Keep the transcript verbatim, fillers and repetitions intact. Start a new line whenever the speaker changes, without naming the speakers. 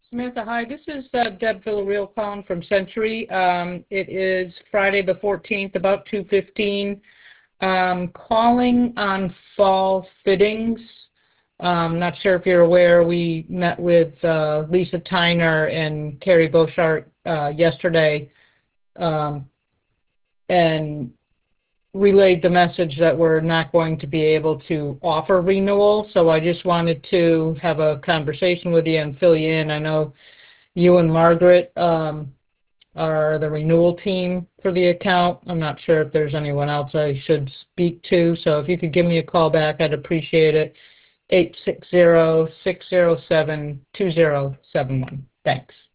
Samantha, hi. This is uh, Deb Villarreal calling from Century. Um, it is Friday the fourteenth, about two fifteen. Um, calling on fall fittings. Um, not sure if you're aware, we met with uh, Lisa Tyner and Carrie Boshart uh, yesterday, um, and relayed the message that we're not going to be able to offer renewal. So I just wanted to have a conversation with you and fill you in. I know you and Margaret um, are the renewal team for the account. I'm not sure if there's anyone else I should speak to. So if you could give me a call back, I'd appreciate it. eight six zero, six zero seven, two zero seven one. Thanks.